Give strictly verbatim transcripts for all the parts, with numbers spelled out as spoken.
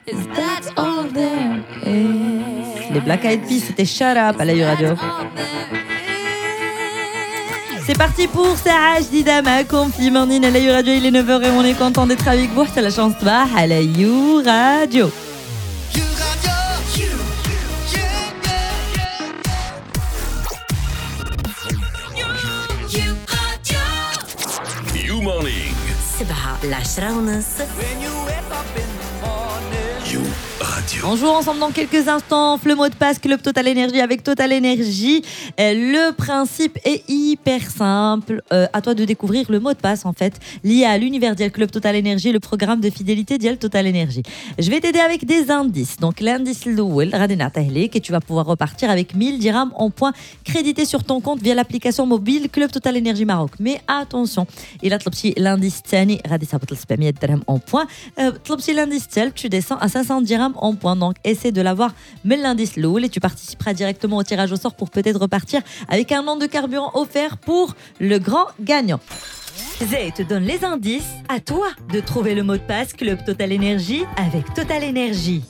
Is that all there is? Les Black Eyed Peas, c'était Shut Up à l'Aïe Radio. C'est parti pour Sa'a Jdida معكم في Morning à l'Aïe Radio. Il est neuf heures et on est content d'être avec vous. C'est la chance de à l'Aïe Radio. You Morning. سبعة لعشرة ونص. You Radio. On joue ensemble dans quelques instants. Le mot de passe Club Total Energy avec Total Energy. Le principe est hyper simple. Euh, à toi de découvrir le mot de passe en fait lié à l'univers Dial Club Total Energy, le programme de fidélité Dial Total Energy. Je vais t'aider avec des indices. Donc l'indice l'ouel radina tahlik et tu vas pouvoir repartir avec mille dirhams en points crédités sur ton compte via l'application mobile Club Total Energy Maroc. Mais attention, il a tlopsi l'indice tani radis sabat sept cents dirhams en points. Tlopsi l'indice tel tu descends à cinq cents dirhams en points. Donc essaie de l'avoir mais l'indice l'ouel et tu participeras directement au tirage au sort pour peut-être repartir avec un an de carburant offert pour le grand gagnant. Zé te donne les indices. À toi de trouver le mot de passe Club Total Energy avec Total Energy.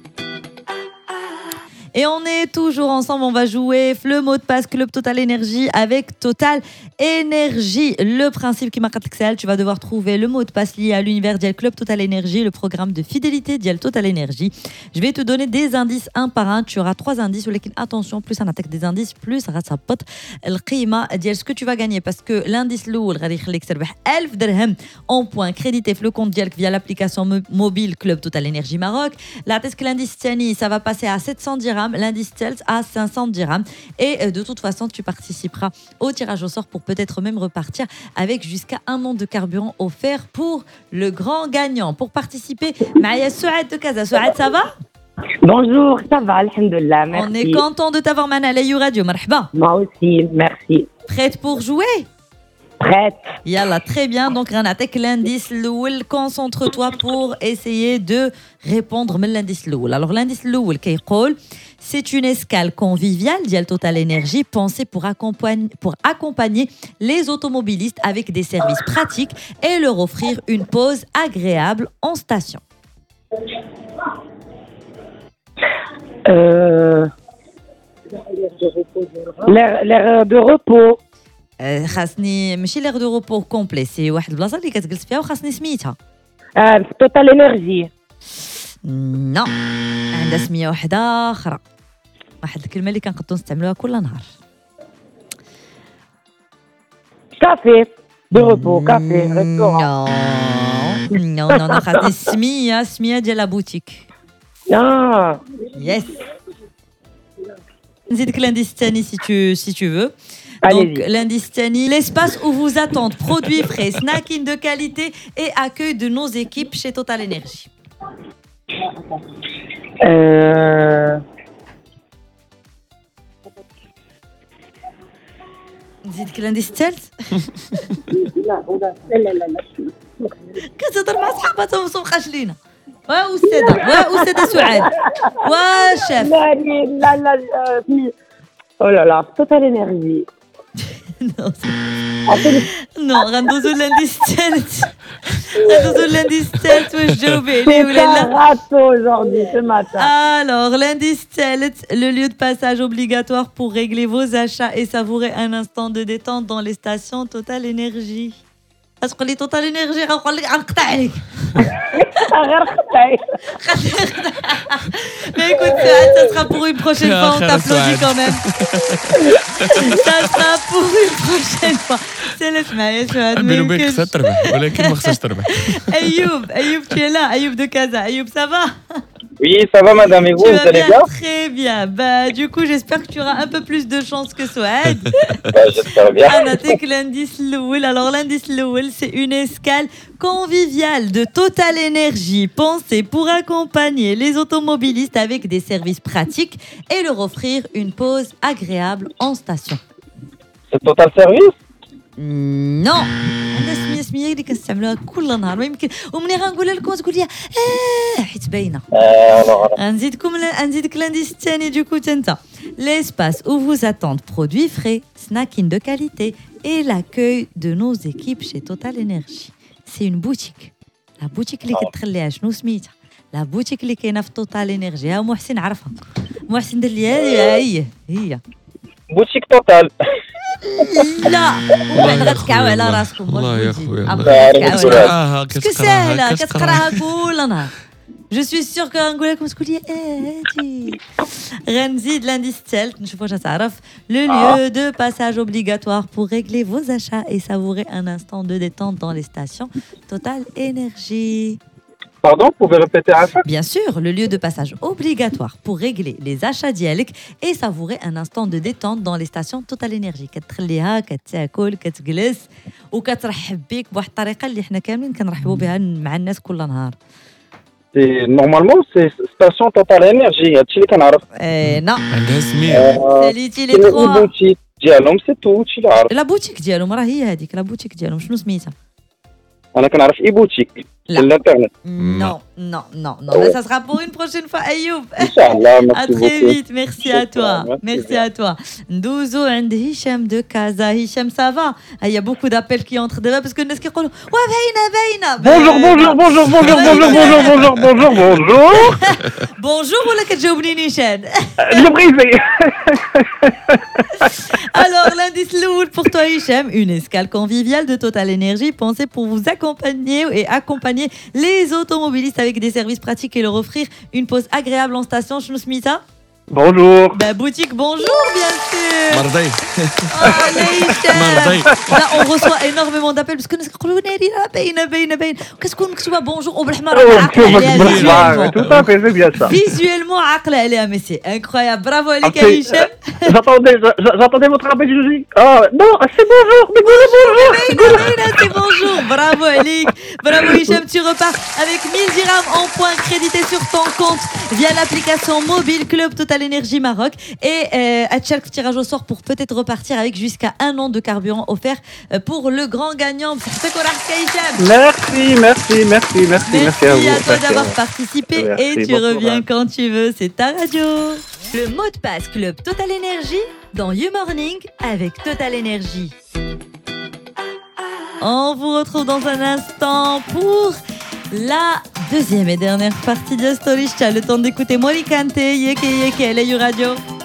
Et on est toujours ensemble, on va jouer le mot de passe Club Total Energy avec Total Energy. Le principe qui m'a dit tu vas devoir trouver le mot de passe lié à l'univers Dial Club Total Energy, le programme de fidélité Dial Total Energy. Je vais te donner des indices un par un. Tu auras trois indices. Attention, plus on attaque des indices, plus ça rate sa pote. Le qima Dial ce que tu vas gagner parce que l'indice l'oul غادي يخليك تربح ألف درهم en points crédités le compte Dial via l'application mobile Club Total Energy Maroc. Là, est-ce que l'indice Tiani, ça va passer à sept cents dirhams. L'indice Telt à cinq cents dirhams. Et de toute façon, tu participeras au tirage au sort pour peut-être même repartir avec jusqu'à un an de carburant offert pour le grand gagnant. Pour participer, Maya Souad de Casa. Souad, ça va? Bonjour, ça va, alhamdoulilah, merci. On est content de t'avoir Mana Layou Radio. Marhaba. Moi aussi, merci. Prête pour jouer? Prête. Yalla, très bien. Donc, Ranatek, l'indice l'oul, concentre-toi pour essayer de répondre à l'indice l'oul. Alors, l'indice l'oul, Keikol, c'est une escale conviviale Dial Total Energy pensée pour accompagner, pour accompagner les automobilistes avec des services pratiques et leur offrir une pause agréable en station. Euh... L'air, l'air de repos. خاصني ماشي l'air de repos complet, c'est واحد البلاصه اللي كتجلس فيها وخاصني سميتها. آه توتال انرجي. نو عندها سميه واحده اخرى. واحد الكلمه اللي كنقدروا نستعملوها كل نهار. كافي دو ريبو كافي ريستوران. نو نو نو خاصني السميه السميه ديال لا بوتيك. اه يس نزيدك l'indice الثاني si tu si tu veux. Allez-y. Donc l'indice Tani, l'espace où vous attendent produits frais, snacking de qualité et accueil de nos équipes chez Total Energy. Euh... نزيدك l'indice الثالث. لا لا لا لا كتهضر مع صحاباتهم وصوم خاشلينا. وا أستاذة وا أستاذة سعاد وا شاف. لا لا لا oh là là توتال انرجي. Non, non, غندوزو l'indice الثالث. غندوزو l'indice الثالث واش جاوبي عليه ولا لا؟ râteau aujourd'hui ce matin. Alors, l'indice الثالث, le lieu de passage obligatoire pour régler vos achats et savourer un instant de détente dans les stations Total Energy. اش تقول لي توتال انرجي غنقول لك غنقطع عليك. غير خطاي. Mais écoute, ça sera pour une prochaine fois, on t'applaudit quand même. Ça sera pour une prochaine fois. C'est le معايا شهاد بيني وبينك خسرت تربح ولكن ما خسرتش تربح. Ayoub, Ayoub, tu es là, Ayoub de Casa. Ayoub, ça va? Oui, ça va madame, et vous, tu vous vas allez bien? bien? Très bien. Bah, du coup, j'espère que tu auras un peu plus de chance que Souad. Bah, j'espère bien. Anatek l'indice l'oul. Alors, l'indice l'oul, c'est une escale conviviale de Total Energy pensée pour accompagner les automobilistes avec des services pratiques et leur offrir une pause agréable en station. C'est Total Service? Non. عندها سميه سميه اللي كنستعملوها كل نهار ما يمكن ومني غنقولها لكم تقول لي اه حيت باينه. غنزيدكم غنزيدك l'indice الثاني du coup تنتا. L'espace où vous attendent produits frais, snacking de qualité et l'accueil de nos équipes chez Total Energy. C'est une boutique. La boutique اللي كتخليها شنو سميتها؟ لا بوتيك اللي كاينه في توتال انرجي. ها محسن عرفها. محسن دير لي هذه هي هي. بوتيك توتال. لا وبعد غتكعوا على راسكم. والله يا خويا كتقراها كتسهلها كتقراها كل نهار. جو سوي سيغ كو غنقول لكم تقول لي هادي. غنزيد لانديس الثالث نشوف واش تعرف. لو lieu de passage obligatoire pour régler vos achats et savourer un instant de détente dans les stations Total Énergie. Pardon, vous pouvez répéter à ça? Bien sûr, le lieu de passage obligatoire pour régler les achats ديالك et savourer un instant de détente dans les stations Total Énergie. كتخليها كتاكل كتجلس وكترحب بك بواحد الطريقه اللي حنا كاملين كنرحبوا بها مع الناس كل نهار. Normalement, c'est station Total Énergie. هادشي اللي كنعرف. Eh non. عندها سميه. ساليتي لي تخوا. البوتيك ديالهم سي تو هادشي اللي عارف. لا بوتيك ديالهم راه هي هذيك لا بوتيك ديالهم شنو سميتها؟ انا كنعرف اي بوتيك. لا. الانترنت. Non, non, non, non. Mais ça sera pour une prochaine fois, Ayoub. Inch'Allah, À merci très beaucoup. vite, merci à toi. Merci Merci bien. à toi. Ndouzo عند هشام de Casa. Hicham, ça va? Il y a beaucoup d'appels qui entrent déjà parce que الناس كيقولوا وا باينه باينه. Bonjour, bonjour, bonjour, bonjour, bonjour, bonjour, bonjour, bonjour, bonjour. Bonjour ولا كتجاوبني نيشان؟ Le brisé. Alors, l'indice lourd pour toi, Hicham, une escale conviviale de Total Énergie pensée pour vous accompagner et accompagner les automobilistes avec des services pratiques et leur offrir une pause agréable en station. Shnou smita? Bonjour. Bah, boutique, bonjour, bien sûr. مرضي Oh, Hicham. مرضي. Là, on reçoit énormément d'appels parce que nous نقولوا ناري راه باينه باينه باينه كتكون مكتوبه bonjour وبالحمر visuellement. Tout à fait, c'est bien ça. Visuellement عاقله عليها mais c'est incroyable. Bravo عليك Après, Hicham. J'attendais, j'attendais votre appel, je dis. Ah non, c'est bonjour, mais bonjour, bonjour. C'est bonjour, bravo Alik, bravo Hicham, tu repars avec mille dirhams en points crédités sur ton compte via l'application mobile Club Total Énergie Maroc et euh, à tchalk tirage au sort pour peut-être repartir avec jusqu'à un an de carburant offert euh, pour le grand gagnant. Merci, merci, merci, merci, merci, Merci à vous. à toi Merci d'avoir à vous. participé Merci, et tu bon reviens courage. quand tu veux, c'est ta radio. Le mot de passe Club Total Énergie dans You Morning avec Total Énergie. On vous retrouve dans un instant pour la deuxième et dernière partie de Story. Le temps d'écouter Molly Kante, Yeke Yeke, L A U Radio.